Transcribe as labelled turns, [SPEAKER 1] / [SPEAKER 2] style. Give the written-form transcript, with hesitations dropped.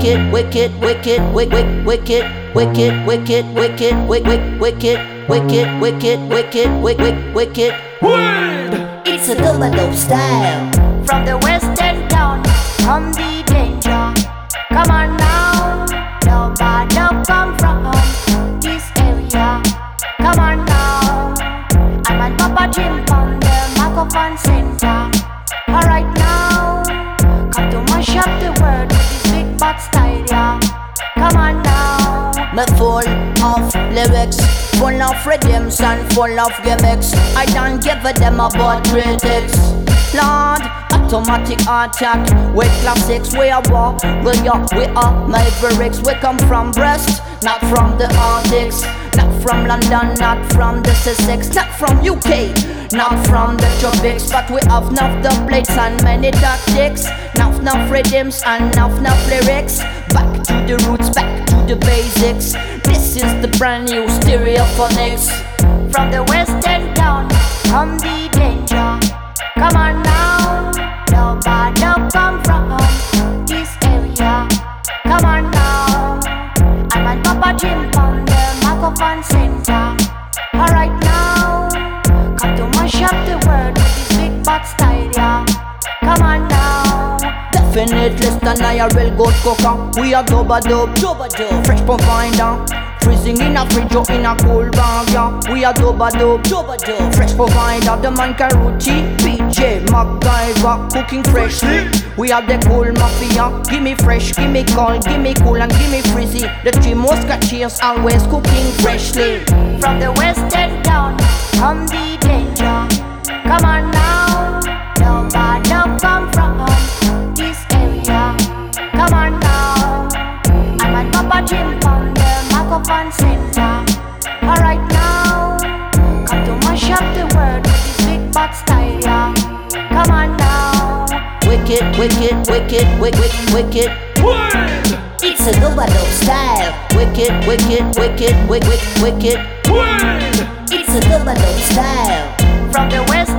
[SPEAKER 1] wicked, wicked, wicked, wicked, wicked, wicked, wicked, wicked, wicked, wicked, wicked, wicked, wicked, wicked, wicked.
[SPEAKER 2] It's a double style.
[SPEAKER 3] From the western town, come the danger. Come on now, nobody come from this area. Come on now, I'm on Papa Jim from the microphone center. Alright now, come to mash up the world with this big bad style, yeah. Come on now.
[SPEAKER 2] Me full of lyrics, full of rhythms and full of gimmicks. I don't give a damn about critics. Lord, automatic attack with classics. We are what? We are mavericks. We come from Brest, not from the Arctics. Not from London, not from the Sussex. Not from UK, not from the tropics. But we have enough the plates and many tactics. Enough rhythms and enough lyrics. Back to the roots, back to the basics. This is the brand new Stereophonics.
[SPEAKER 3] From the western town, come the danger. Come on now, nobody come from this area. Come on now, I'm on Papa Jim from the microphone center. Alright now, come to mash up the world with this big bad style, yeah. Come on now.
[SPEAKER 2] Definite less than I a real good cooker. We are Dubba Dub, fresh provider. Freezing in a fridge or in a cool bag, yeah. We are Dubba Dub, fresh provider. The man Karuchi, PJ, MacGyver, cooking freshly. We are the cool mafia. Give me fresh, give me cold, give me cool and give me frizzy. The three musketeers always cooking freshly.
[SPEAKER 3] From the western town, come the danger. Come on now, nobody come from this area. Come on now, I'm on Papa Jim from the microphone center. Alright now, come to mash up the world with this big bad style, yeah. Come on now.
[SPEAKER 1] Wicked, wicked, wicked, wicked, wicked.
[SPEAKER 2] It's a double style.
[SPEAKER 1] Wicked, wicked, wicked, wicked, wicked.
[SPEAKER 2] It's a double style.
[SPEAKER 3] From the west